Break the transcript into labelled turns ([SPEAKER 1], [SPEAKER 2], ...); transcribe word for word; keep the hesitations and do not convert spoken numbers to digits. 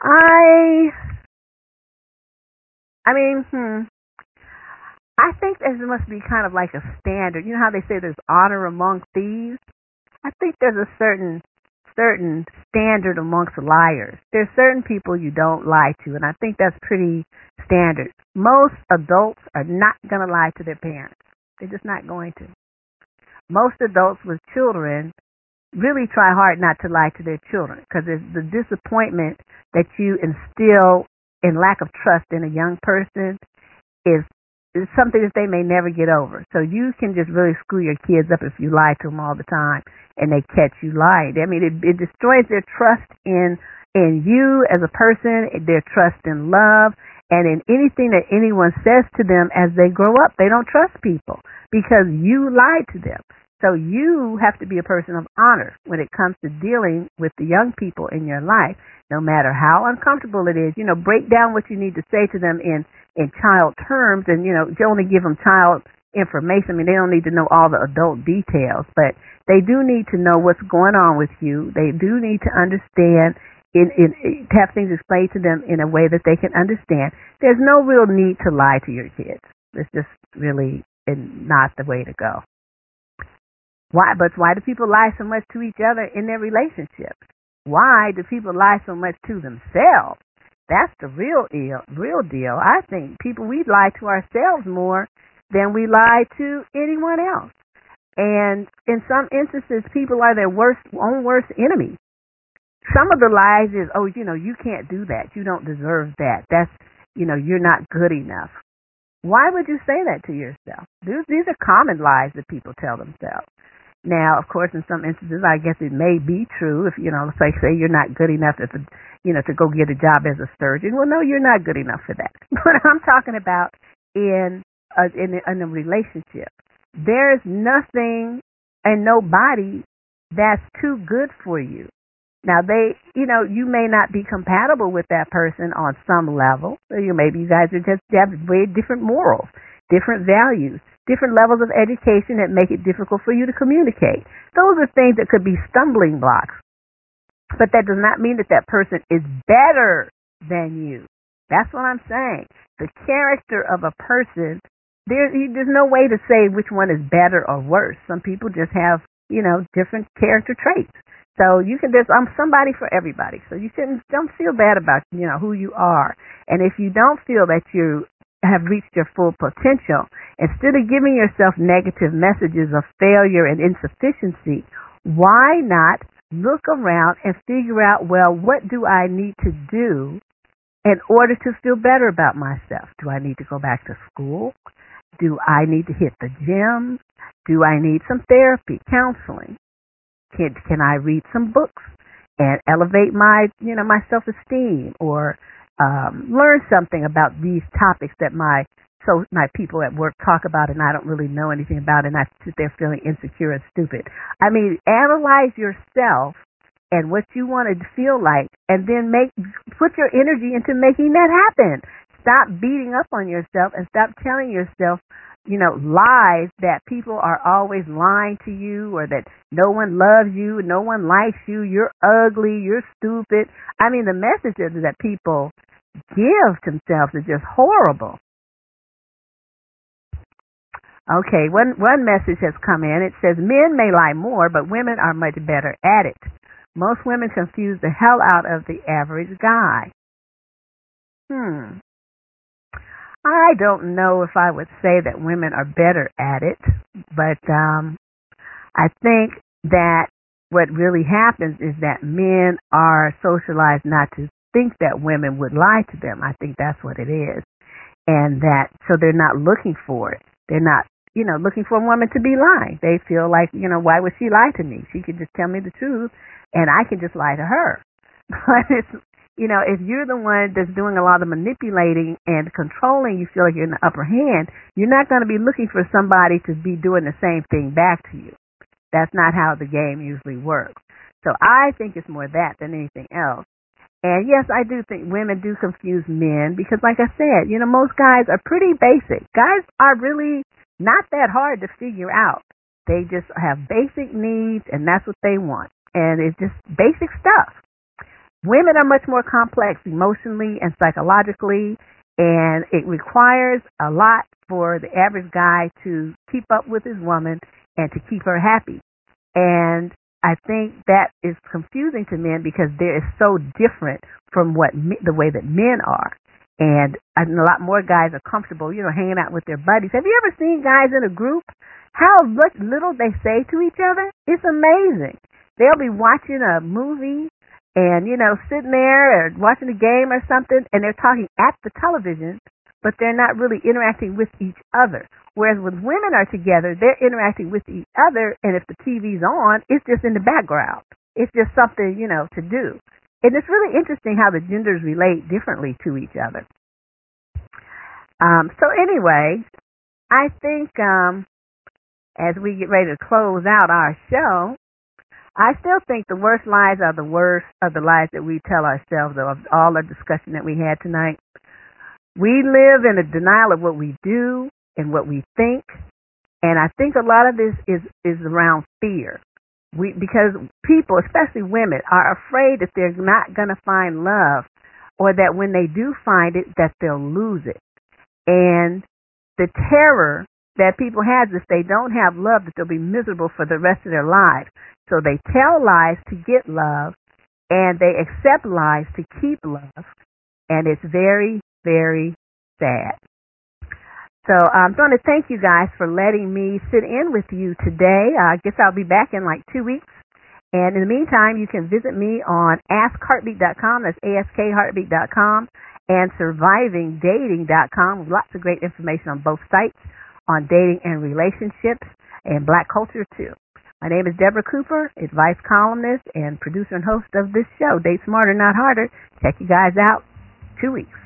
[SPEAKER 1] I, I mean, hmm. I think there must be kind of like a standard. You know how they say there's honor among thieves? I think there's a certain certain standard amongst liars. There's certain people you don't lie to, and I think that's pretty standard. Most adults are not going to lie to their parents. They're just not going to. Most adults with children really try hard not to lie to their children because it's the disappointment that you instill in lack of trust in a young person is is something that they may never get over. So you can just really screw your kids up if you lie to them all the time and they catch you lying. I mean, it, it destroys their trust in in you as a person, their trust in love, and in anything that anyone says to them as they grow up. They don't trust people because you lied to them. So you have to be a person of honor when it comes to dealing with the young people in your life, no matter how uncomfortable it is. You know, break down what you need to say to them in in child terms, and, you know, you only give them child information. I mean, they don't need to know all the adult details, but they do need to know what's going on with you. They do need to understand, in, in, to have things explained to them in a way that they can understand. There's no real need to lie to your kids. It's just really not the way to go. Why? But why do people lie so much to each other in their relationships? Why do people lie so much to themselves? That's the real deal. Real deal. I think people, we lie to ourselves more than we lie to anyone else. And in some instances, people are their worst, own worst enemy. Some of the lies is, oh, you know, you can't do that. You don't deserve that. That's, you know, you're not good enough. Why would you say that to yourself? These, these are common lies that people tell themselves. Now, of course, in some instances, I guess it may be true. If, you know, let's say, say you're not good enough if, you know, to go get a job as a surgeon. Well, no, you're not good enough for that. But I'm talking about in a, in, a, in a relationship. There's nothing and nobody that's too good for you. Now, they, you know, you may not be compatible with that person on some level. So you maybe you guys are just have very different morals, different values, different levels of education that make it difficult for you to communicate. Those are things that could be stumbling blocks. But that does not mean that that person is better than you. That's what I'm saying. The character of a person, there, there's no way to say which one is better or worse. Some people just have, you know, different character traits. So you can, there's um, somebody for everybody. So you shouldn't, don't feel bad about, you know, who you are. And if you don't feel that you have reached your full potential, instead of giving yourself negative messages of failure and insufficiency, why not look around and figure out, well, what do I need to do in order to feel better about myself? Do I need to go back to school? Do I need to hit the gym? Do I need some therapy, counseling? Can, can I read some books and elevate my, you know, my self-esteem, or um, learn something about these topics that my so my people at work talk about and I don't really know anything about, and I sit there feeling insecure and stupid. I mean, analyze yourself and what you want to feel like, and then make put your energy into making that happen. Stop beating up on yourself and stop telling yourself, you know, lies that people are always lying to you, or that no one loves you, no one likes you, you're ugly, you're stupid. I mean, the messages that people give themselves are just horrible. Okay, one, one message has come in. It says, men may lie more, but women are much better at it. Most women confuse the hell out of the average guy. Hmm. I don't know if I would say that women are better at it, but um, I think that what really happens is that men are socialized not to think that women would lie to them. I think that's what it is. And that, so they're not looking for it. They're not, you know, looking for a woman to be lying. They feel like, you know, why would she lie to me? She could just tell me the truth, and I can just lie to her. But it's, you know, if you're the one that's doing a lot of manipulating and controlling, you feel like you're in the upper hand, you're not going to be looking for somebody to be doing the same thing back to you. That's not how the game usually works. So I think it's more that than anything else. And yes, I do think women do confuse men because, like I said, you know, most guys are pretty basic. Guys are really not that hard to figure out. They just have basic needs, and that's what they want. And it's just basic stuff. Women are much more complex emotionally and psychologically, and it requires a lot for the average guy to keep up with his woman and to keep her happy. And I think that is confusing to men because they're so different from what the way that men are. And I know a lot more guys are comfortable, you know, hanging out with their buddies. Have you ever seen guys in a group? How much little they say to each other? It's amazing. They'll be watching a movie and, you know, sitting there or watching a game or something, and they're talking at the television, but they're not really interacting with each other. Whereas when women are together, they're interacting with each other, and if the T V's on, it's just in the background. It's just something, you know, to do. And it's really interesting how the genders relate differently to each other. Um, so anyway, I think um, as we get ready to close out our show, I still think the worst lies are the worst of the lies that we tell ourselves, of all the discussion that we had tonight. We live in a denial of what we do and what we think, and I think a lot of this is, is around fear. We, because people, especially women, are afraid that they're not going to find love, or that when they do find it, that they'll lose it. And the terror that people have is if they don't have love, that they'll be miserable for the rest of their lives. So they tell lies to get love, and they accept lies to keep love, and it's very, very sad. So I'm going to thank you guys for letting me sit in with you today. I guess I'll be back in like two weeks. And in the meantime, you can visit me on ask heartbeat dot com. That's A S K heartbeat dot com. And surviving dating dot com. Lots of great information on both sites on dating and relationships and black culture, too. My name is Deborah Cooper, advice columnist and producer and host of this show, Date Smarter, Not Harder. Check you guys out. Two weeks.